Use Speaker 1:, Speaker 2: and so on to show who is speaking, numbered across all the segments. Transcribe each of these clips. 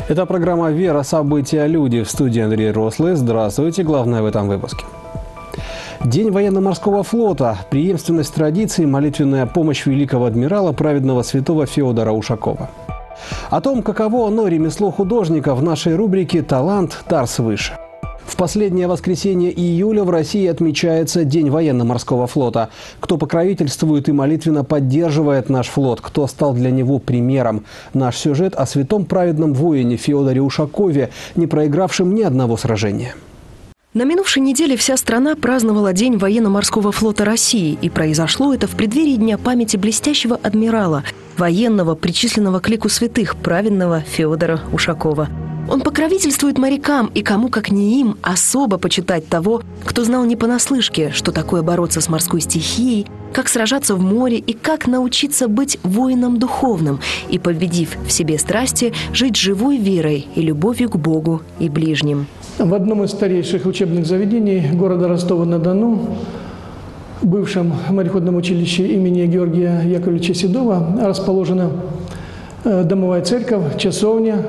Speaker 1: Это программа «Вера. События. Люди». В студии Андрей Рослый. Здравствуйте. Главное в этом выпуске. День военно-морского флота, преемственность традиций, молитвенная помощь великого адмирала праведного святого Феодора Ушакова. О том, каково оно, ремесло художника, в нашей рубрике «Талант. Дар свыше». В последнее воскресенье июля в России отмечается День военно-морского флота. Кто покровительствует и молитвенно поддерживает наш флот, кто стал для него примером. Наш сюжет о святом праведном воине Феодоре Ушакове, не проигравшем ни одного сражения.
Speaker 2: На минувшей неделе вся страна праздновала День военно-морского флота России. И произошло это в преддверии Дня памяти блестящего адмирала, военного, причисленного к лику святых, праведного Феодора Ушакова. Он покровительствует морякам, и кому, как не им, особо почитать того, кто знал не понаслышке, что такое бороться с морской стихией, как сражаться в море и как научиться быть воином духовным и, победив в себе страсти, жить живой верой и любовью к Богу и ближним.
Speaker 3: В одном из старейших учебных заведений города Ростова-на-Дону, бывшем мореходном училище имени Георгия Яковлевича Седова, расположена домовая церковь, часовня,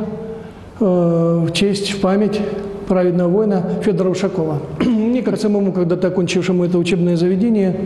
Speaker 3: в честь, в память праведного воина Федора Ушакова. Мне кажется, самому, когда-то окончившему это учебное заведение,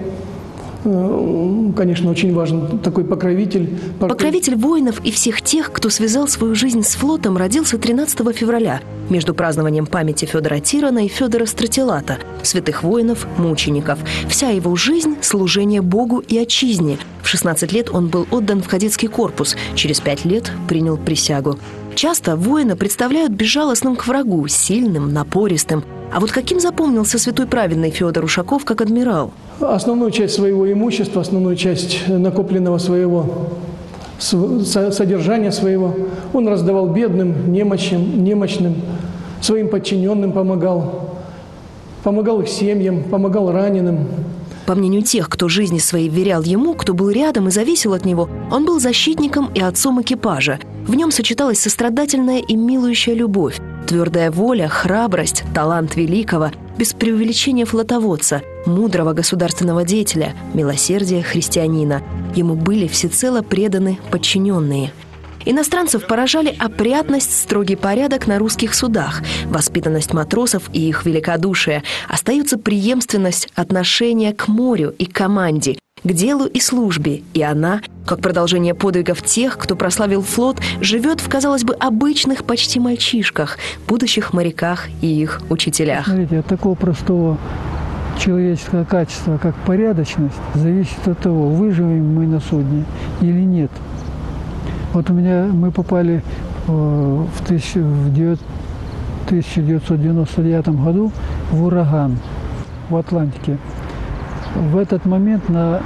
Speaker 3: конечно, очень важен такой покровитель.
Speaker 2: Покровитель воинов и всех тех, кто связал свою жизнь с флотом, родился 13 февраля между празднованием памяти Федора Тирона и Федора Стратилата, святых воинов-мучеников. Вся его жизнь – служение Богу и отчизне. В 16 лет он был отдан в кадетский корпус, через 5 лет принял присягу. Часто воина представляют безжалостным к врагу, сильным, напористым. А вот каким запомнился святой праведный Феодор Ушаков как адмирал?
Speaker 3: Основную часть своего имущества, основную часть накопленного своего содержания своего он раздавал бедным, немощным, своим подчиненным помогал их семьям, помогал раненым.
Speaker 2: По мнению тех, кто жизни своей вверял ему, кто был рядом и зависел от него, он был защитником и отцом экипажа. В нем сочеталась сострадательная и милующая любовь, твердая воля, храбрость, талант великого, без преувеличения флотоводца, мудрого государственного деятеля, милосердие христианина. Ему были всецело преданы подчиненные. Иностранцев поражали опрятность, строгий порядок на русских судах, воспитанность матросов и их великодушие. Остается преемственность отношения к морю и команде, к делу и службе. И она, как продолжение подвигов тех, кто прославил флот, живет в, казалось бы, обычных почти мальчишках, будущих моряках и их учителях.
Speaker 4: Смотрите, от такого простого человеческого качества, как порядочность, зависит от того, выживем мы на судне или нет. Вот мы попали в 1999 году в ураган в Атлантике. В этот момент на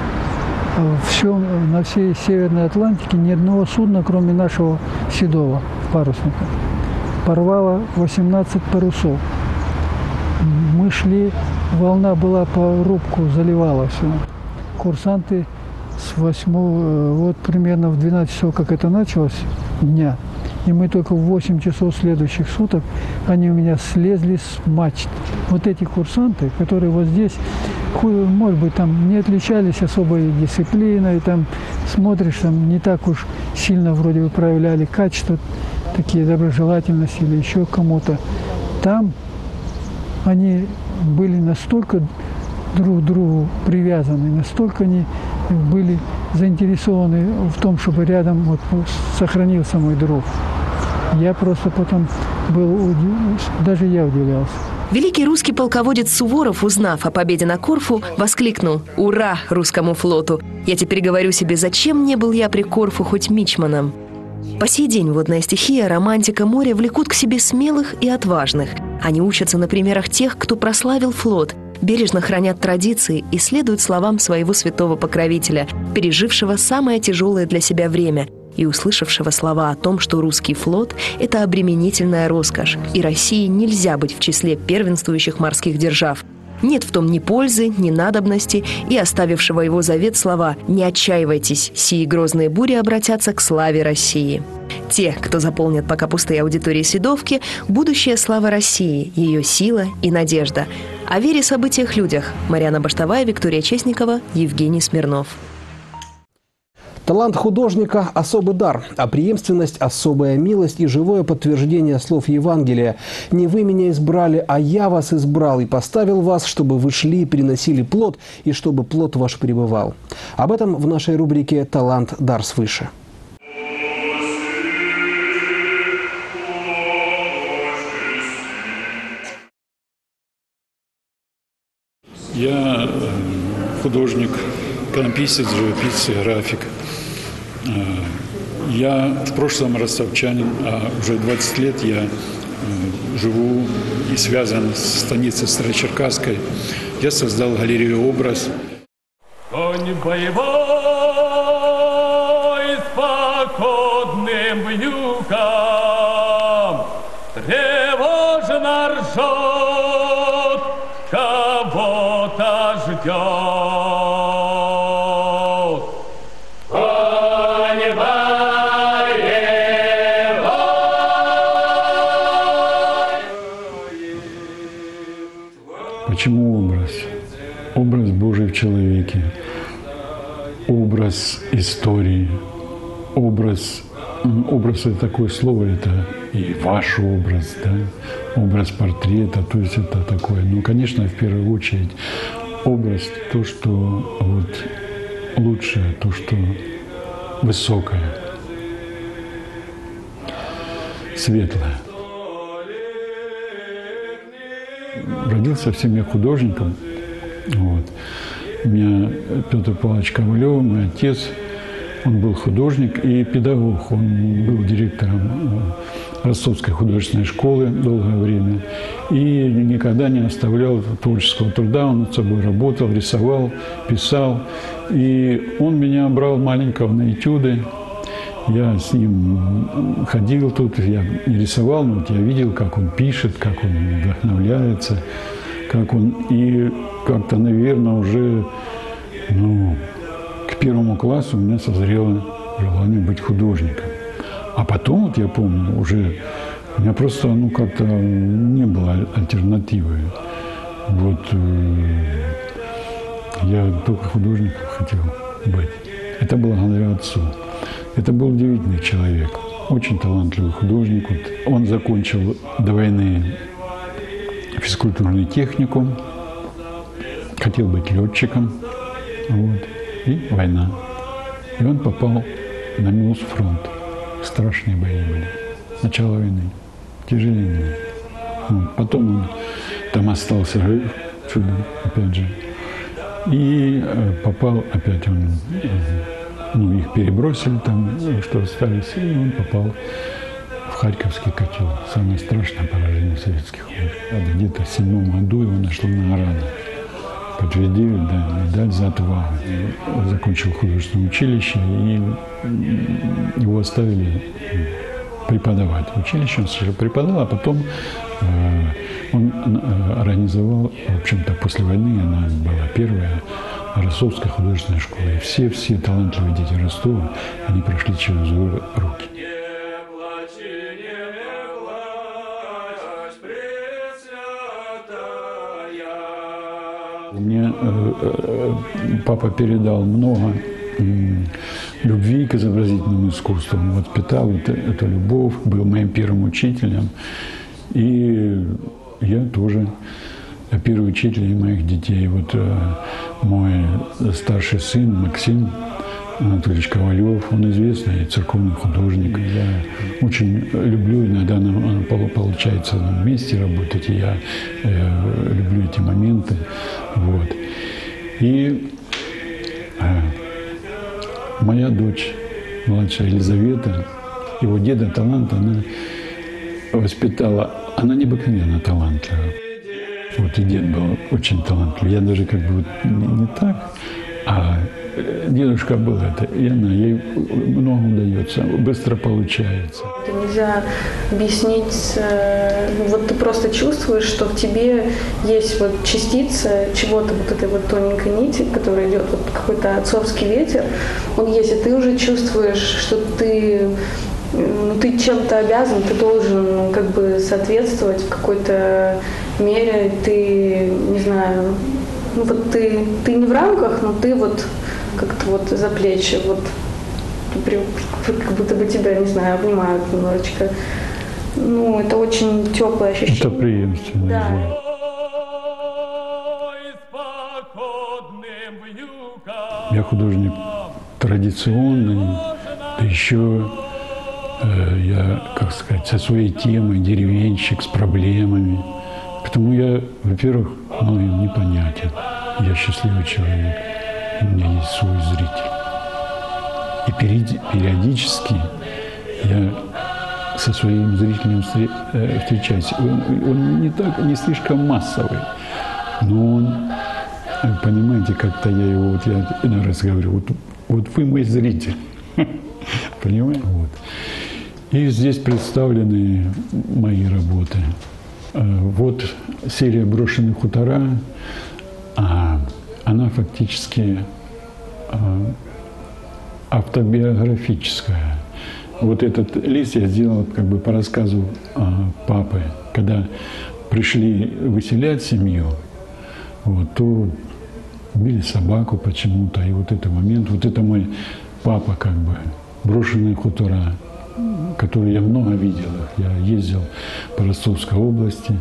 Speaker 4: всей Северной Атлантике ни одного судна, кроме нашего Седова парусника. Порвало 18 парусов. Мы шли, волна была по рубку, заливала все. Курсанты с 8, вот примерно в 12 часов, как это началось, дня, и мы только в 8 часов следующих суток, они у меня слезли с мачт. Вот эти курсанты, которые вот здесь, может быть, там не отличались особой дисциплиной, там смотришь, там не так уж сильно вроде бы проявляли качества, такие доброжелательности или еще кому-то. Там они были настолько друг к другу привязаны, настолько они были заинтересованы в том, чтобы рядом вот сохранился мой друг. Я просто потом даже я удивлялся.
Speaker 2: Великий русский полководец Суворов, узнав о победе на Корфу, воскликнул: «Ура русскому флоту! Я теперь говорю себе, зачем не был я при Корфу хоть мичманом?» По сей день водная стихия, романтика моря влекут к себе смелых и отважных. Они учатся на примерах тех, кто прославил флот, бережно хранят традиции и следуют словам своего святого покровителя, пережившего самое тяжелое для себя время и услышавшего слова о том, что русский флот – это обременительная роскошь, и России нельзя быть в числе первенствующих морских держав. Нет в том ни пользы, ни надобности, и оставившего его завет слова «Не отчаивайтесь, сии грозные бури обратятся к славе России». Те, кто заполнят пока пустые аудитории Седовки, будущая слава России, ее сила и надежда. О вере, событиях, людях. Марьяна Баштовая, Виктория Честникова, Евгений Смирнов.
Speaker 1: Талант художника – особый дар, а преемственность – особая милость и живое подтверждение слов Евангелия. «Не вы меня избрали, а я вас избрал и поставил вас, чтобы вы шли и приносили плод, и чтобы плод ваш пребывал». Об этом в нашей рубрике «Талант. Дар свыше».
Speaker 5: Я художник, иконописец, живописец, график. Я в прошлом ростовчанин, а уже 20 лет я живу и связан с станицей Старочеркасской. Я создал галерею «Образ».
Speaker 6: Конь боевой с походным вьюком тревожно ржет, кого-то ждет.
Speaker 5: Почему образ? Образ Божий в человеке, образ истории, образ это такое слово, это и ваш образ, да? Образ портрета, то есть это такое. Ну, конечно, в первую очередь образ то, что вот лучшее, то, что высокое, светлое. Родился в семье художником. Вот. У меня Петр Павлович Ковалев, мой отец, он был художник и педагог. Он был директором Ростовской художественной школы долгое время и никогда не оставлял творческого труда. Он над собой работал, рисовал, писал. И он меня брал маленького на этюды. Я с ним ходил тут, я не рисовал, но вот я видел, как он пишет, как он вдохновляется, как он… И как-то, наверное, уже к 1 классу у меня созрело желание быть художником. А потом, вот я помню, уже у меня просто как-то не было альтернативы. Вот я только художником хотел быть. Это было благодаря отцу. Это был удивительный человек, очень талантливый художник. Вот он закончил до войны физкультурный техникум, хотел быть летчиком, вот, и война. И он попал на Милосфронт. Страшные бои были. Начало войны. Тяжеленные. Вот. Потом он там остался жив, чудом, опять же. И попал, опять он… их перебросили там, что остались, и он попал в Харьковский котел. Самое страшное поражение советских войск. Где-то в 1907 году его нашла награда. Подтвердили, да, медаль за отвагу. Закончил художественное училище, и его оставили преподавать. В училище он сначала преподавал, а потом он организовал, в общем-то, после войны, она была первая, Ростовская художественная школа. И все талантливые дети Ростова, они прошли через его руки. Мне папа передал много любви к изобразительному искусству. Он воспитал эту любовь, был моим первым учителем. И я тоже первый учитель моих детей. Вот мой старший сын Максим Анатольевич Ковалев, он известный церковный художник. Я очень люблю, иногда нам получается вместе работать, и я люблю эти моменты. Вот. И моя дочь, младшая Елизавета, его деда талант, она воспитала, она необыкновенно талантливая. Вот и дед был очень талантливый. Я даже как бы вот не так, а дедушка был это, и она, ей много удается, быстро получается.
Speaker 7: Это нельзя объяснить, вот ты просто чувствуешь, что в тебе есть вот частица чего-то, вот этой вот тоненькой нити, которая идет, вот какой-то отцовский ветер, он есть, и ты уже чувствуешь, что ты чем-то обязан, ты должен как бы соответствовать в какой-то мере, ты, не знаю, вот ты не в рамках, но ты вот как-то вот за плечи, вот как будто бы тебя, не знаю, обнимают немножечко. Ну, это очень теплое ощущение.
Speaker 5: Это преемственно.
Speaker 7: Да.
Speaker 5: Я художник традиционный, да еще я, как сказать, со своей темой, деревенщик, с проблемами. Потому я, во-первых, многим непонятен. Я счастливый человек, у меня есть свой зритель. И периодически я со своим зрителем встречаюсь. Он не слишком массовый, но он, понимаете, как-то я его, вот я иной раз говорю, вот вы мой зритель, понимаете? Вот. И здесь представлены мои работы. Вот серия «Брошенные хутора», она фактически автобиографическая. Вот этот лист я сделал как бы по рассказу папы. Когда пришли выселять семью, вот, то убили собаку почему-то. И вот этот момент, вот это мой папа как бы, брошенные хутора, которые я много видел. Я ездил по Ростовской области,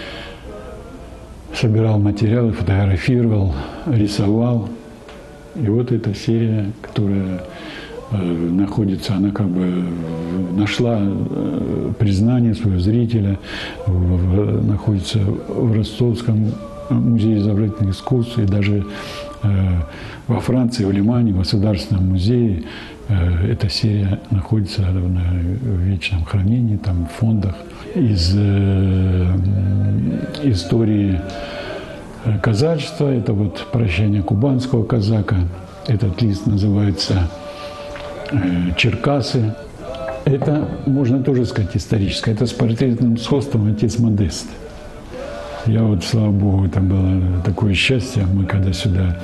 Speaker 5: собирал материалы, фотографировал, рисовал. И вот эта серия, которая находится, она как бы нашла признание своего зрителя, находится в Ростовском музее изобразительных искусств и даже во Франции, в Лимане, в Государственном музее эта серия находится в вечном хранении, там в фондах из истории казачества. Это вот «Прощание кубанского казака». Этот лист называется «Черкасы». Это, можно тоже сказать, историческое. Это с портретным сходством отец Модест. Я вот, слава Богу, это было такое счастье. Мы когда сюда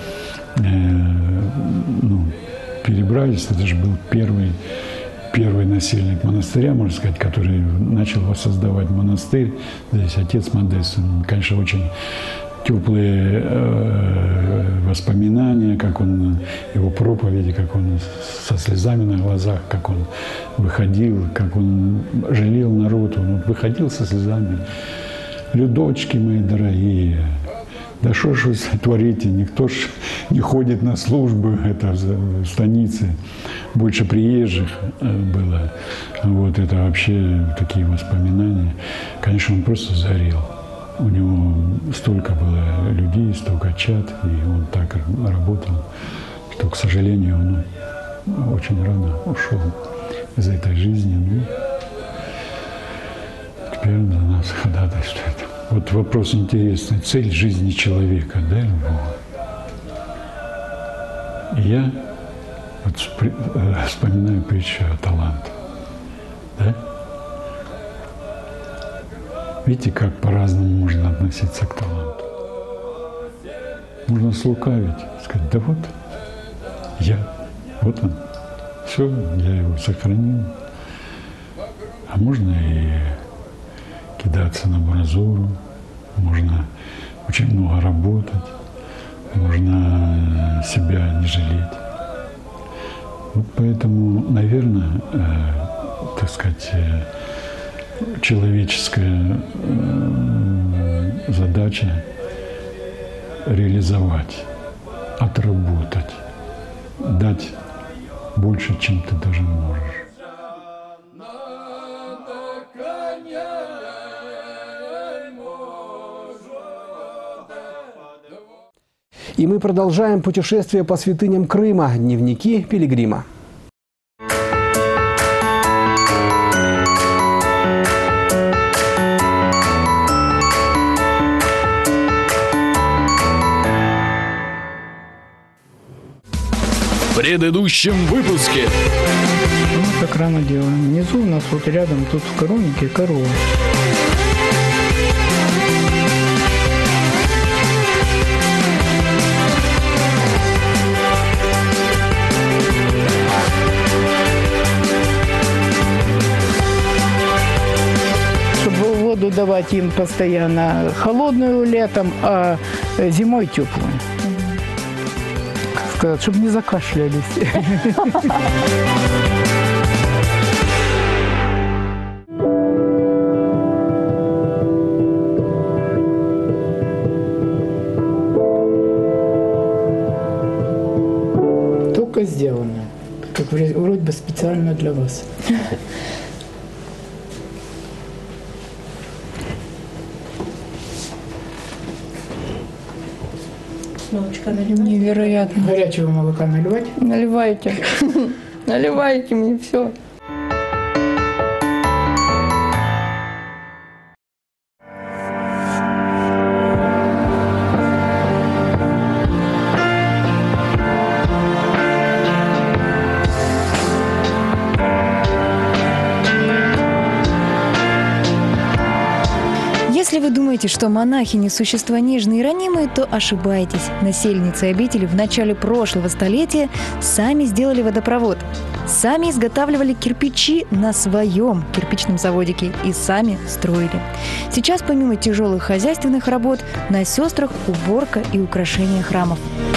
Speaker 5: перебрались, это же был первый насельник монастыря, можно сказать, который начал воссоздавать монастырь. Здесь отец Модест. Он, конечно, очень теплые воспоминания, как он, его проповеди, как он со слезами на глазах, как он выходил, как он жалел народ. Он вот выходил со слезами. «Людочки мои дорогие, да что ж вы творите, никто ж не ходит на службу, это в станице, больше приезжих было». Вот это вообще такие воспоминания. Конечно, он просто сгорел. У него столько было людей, столько чад, и он так работал, что, к сожалению, он очень рано ушел из этой жизни. Ну, теперь за нас ходатайствует. Вот вопрос интересный. Цель жизни человека, да, любого? И я вот вспоминаю притчу о таланте. Да? Видите, как по-разному можно относиться к таланту. Можно слукавить, сказать, да вот я, вот он, все, я его сохранил. А можно и кидаться на амбразуру, можно очень много работать, можно себя не жалеть. Вот поэтому, наверное, так сказать, человеческая задача реализовать, отработать, дать больше, чем ты даже можешь.
Speaker 1: И мы продолжаем путешествие по святыням Крыма. Дневники пилигрима.
Speaker 8: В предыдущем выпуске.
Speaker 4: Мы как рано делаем. Внизу у нас вот рядом, тут в коровнике корова. Чтобы воду давать им постоянно холодную летом, а зимой теплую. сказать, чтобы не закашлялись.
Speaker 9: Только сделано, как вроде бы специально для вас.
Speaker 10: Невероятно.
Speaker 9: Горячего молока наливать?
Speaker 10: Наливайте. Наливайте мне все.
Speaker 11: Если вы думаете, что монахини – существа нежные и ранимые, то ошибаетесь. Насельницы обители в начале прошлого столетия сами сделали водопровод. Сами изготавливали кирпичи на своем кирпичном заводике и сами строили. Сейчас, помимо тяжелых хозяйственных работ, на сестрах уборка и украшение храмов.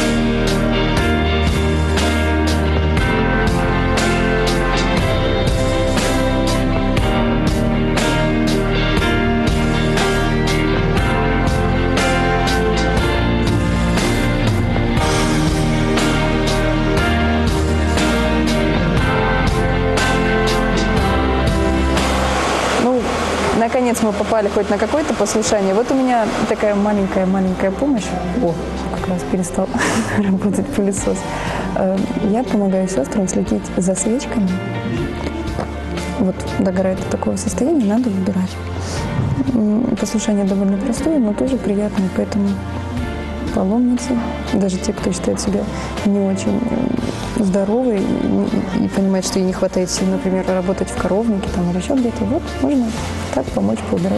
Speaker 10: Наконец мы попали хоть на какое-то послушание. Вот у меня такая маленькая помощь. О, как раз перестал работать пылесос. Я помогаю сестрам следить за свечками. Вот догорает до такого состояния, надо выбирать. Послушание довольно простое, но тоже приятное, поэтому паломницы, даже те, кто считает себя не очень здоровой и понимает, что ей не хватает сил, например, работать в коровнике там, или еще где-то, вот можно так помочь поубирать.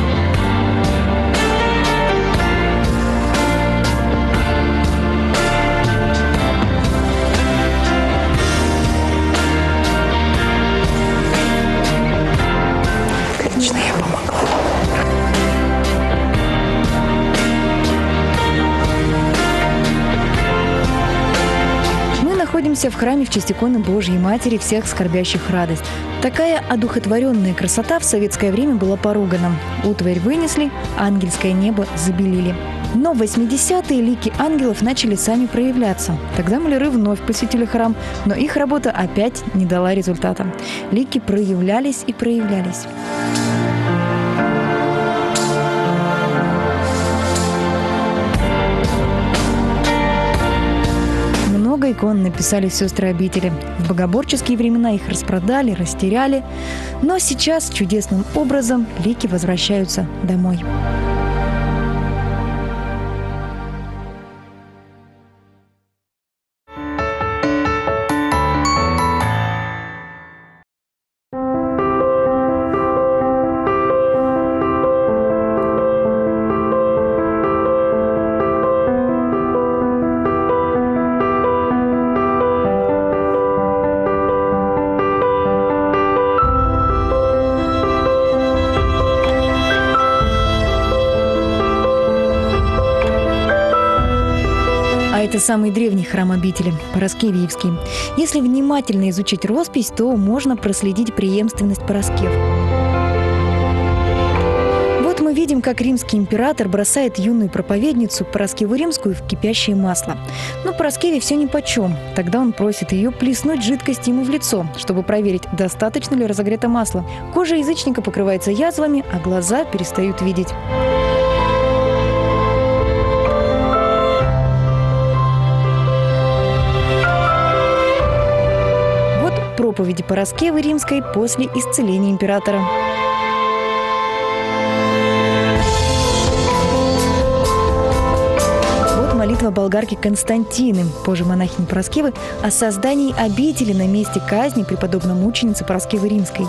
Speaker 10: Конечно, я помогла.
Speaker 11: Находимся в храме в честь иконы Божьей Матери всех скорбящих радость. Такая одухотворенная красота в советское время была поругана. Утварь вынесли, ангельское небо забелили. Но в 80-е лики ангелов начали сами проявляться. Тогда маляры вновь посетили храм, но их работа опять не дала результата. Лики проявлялись и проявлялись. Много икон написали сестры обители. В богоборческие времена их распродали, растеряли. Но сейчас чудесным образом лики возвращаются домой. Это самый древний храм обители, Параскевиевский. Если внимательно изучить роспись, то можно проследить преемственность Параскев. Вот мы видим, как римский император бросает юную проповедницу Параскеву Римскую в кипящее масло. Но Параскеве все нипочем. Тогда он просит ее плеснуть жидкость ему в лицо, чтобы проверить, достаточно ли разогрето масло. Кожа язычника покрывается язвами, а глаза перестают видеть. Проповеди Параскевы Римской после исцеления императора. Вот молитва болгарки Константины, позже монахини Параскевы, о создании обители на месте казни преподобно-мученицы Параскевы Римской.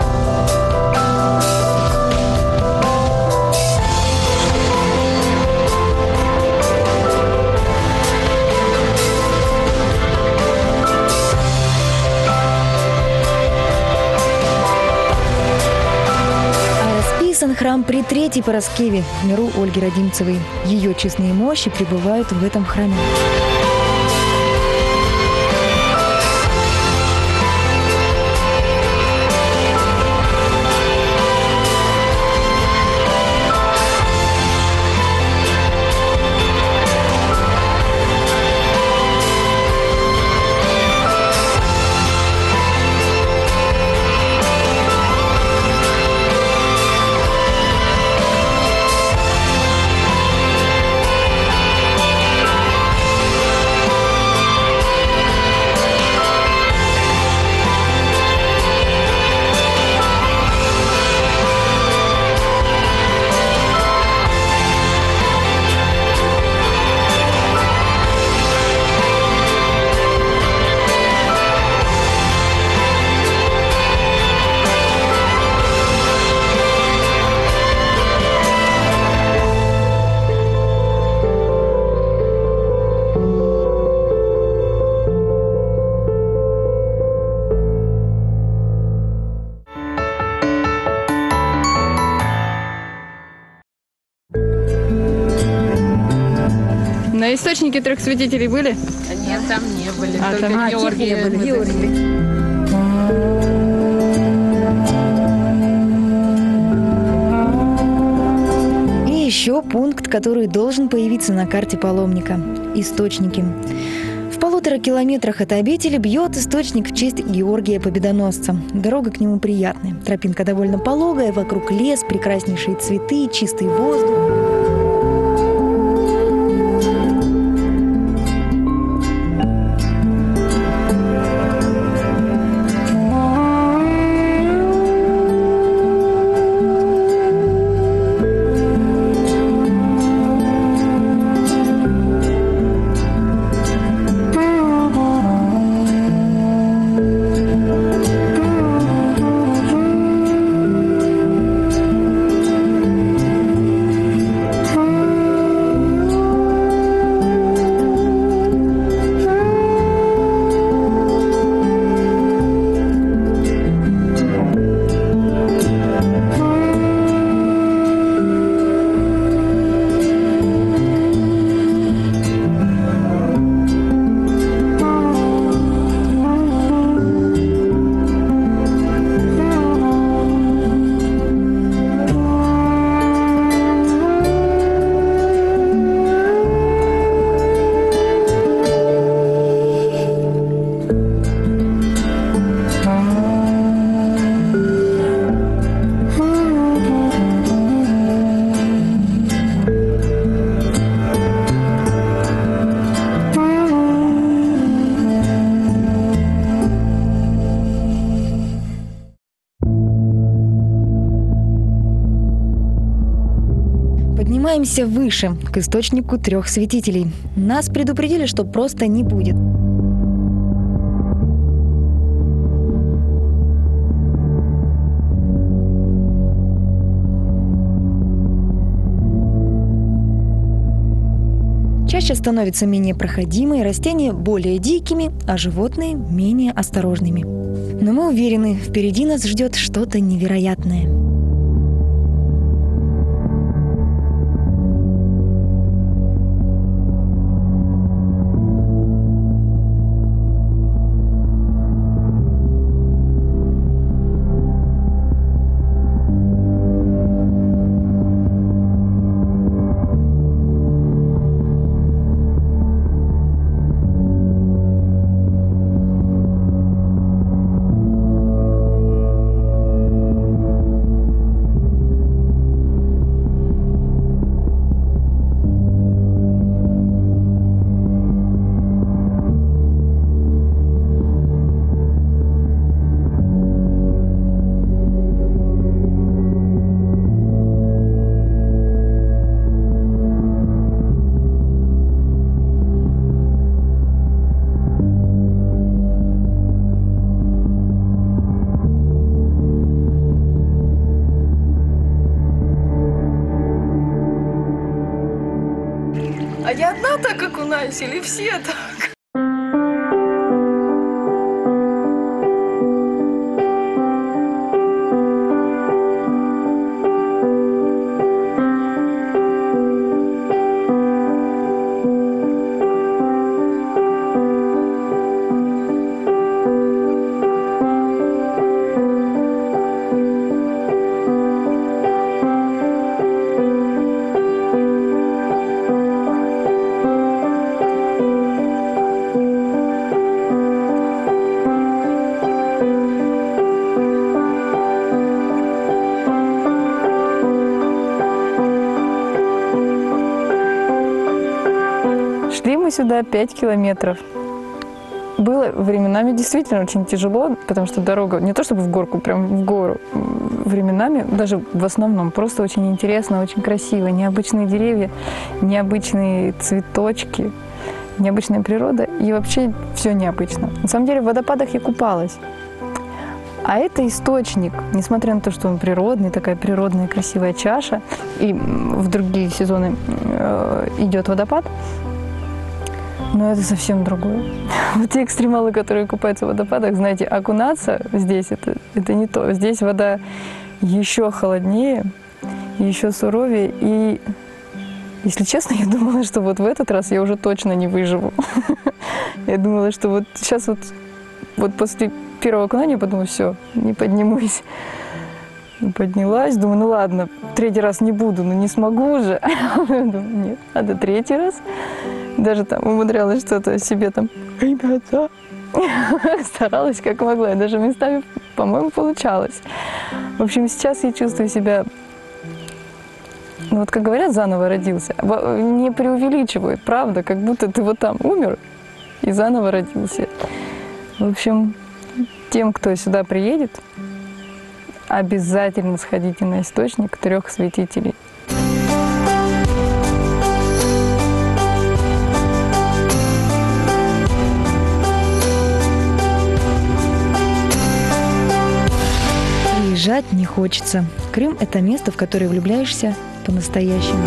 Speaker 11: Храм при Третьей Параскеве, в миру Ольги Родимцевой. Ее честные мощи пребывают в этом храме.
Speaker 12: На источнике трех святителей были?
Speaker 13: Нет, там не были.
Speaker 12: Только Георгия были.
Speaker 11: И еще пункт, который должен появиться на карте паломника – источники. В 1,5 километрах от обители бьет источник в честь Георгия Победоносца. Дорога к нему приятная. Тропинка довольно пологая, вокруг лес, прекраснейшие цветы, чистый воздух. Поднимаемся выше, к источнику трех святителей. Нас предупредили, что просто не будет. Чаще становится менее проходимой, растения более дикими, а животные менее осторожными. Но мы уверены, впереди нас ждет что-то невероятное.
Speaker 14: А я одна так окунаюсь или все так?
Speaker 10: Шли мы сюда 5 километров. Было временами действительно очень тяжело, потому что дорога не то чтобы в горку, прям в гору. Временами, даже в основном, просто очень интересно, очень красиво. Необычные деревья, необычные цветочки, необычная природа. И вообще все необычно. На самом деле в водопадах я купалась. А это источник, несмотря на то, что он природный, такая природная красивая чаша, и в другие сезоны идет водопад, но это совсем другое. Вот те экстремалы, которые купаются в водопадах, знаете, окунаться здесь это не то. Здесь вода еще холоднее, еще суровее, и Если честно, я думала, что вот в этот раз я уже точно не выживу. Я думала, что вот сейчас вот после первого окунания я подумала, все, не поднимусь. Поднялась, думаю, ну ладно, третий раз не буду, но не смогу же. Думаю, нет, надо третий раз. Даже там умудрялась что-то себе там, ребята, старалась как могла. Даже местами, по-моему, получалось. В общем, сейчас я чувствую себя, ну вот как говорят, заново родился. Не преувеличивают, правда, как будто ты вот там умер и заново родился. В общем, тем, кто сюда приедет, обязательно сходите на источник 3 святителей.
Speaker 11: Приезжать не хочется. Крым – это место, в которое влюбляешься по-настоящему.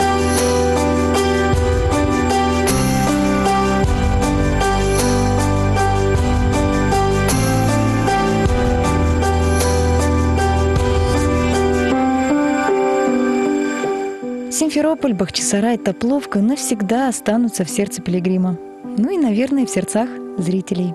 Speaker 11: Симферополь, Бахчисарай, Топловка навсегда останутся в сердце пилигрима. Ну и, наверное, в сердцах зрителей.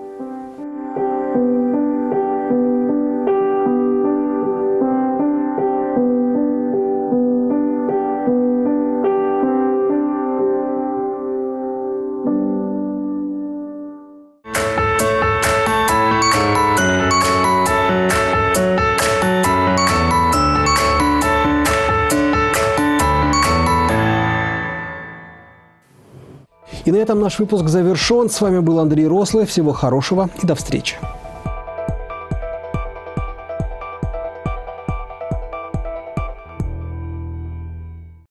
Speaker 1: И на этом наш выпуск завершен. С вами был Андрей Рослый. Всего хорошего и до встречи.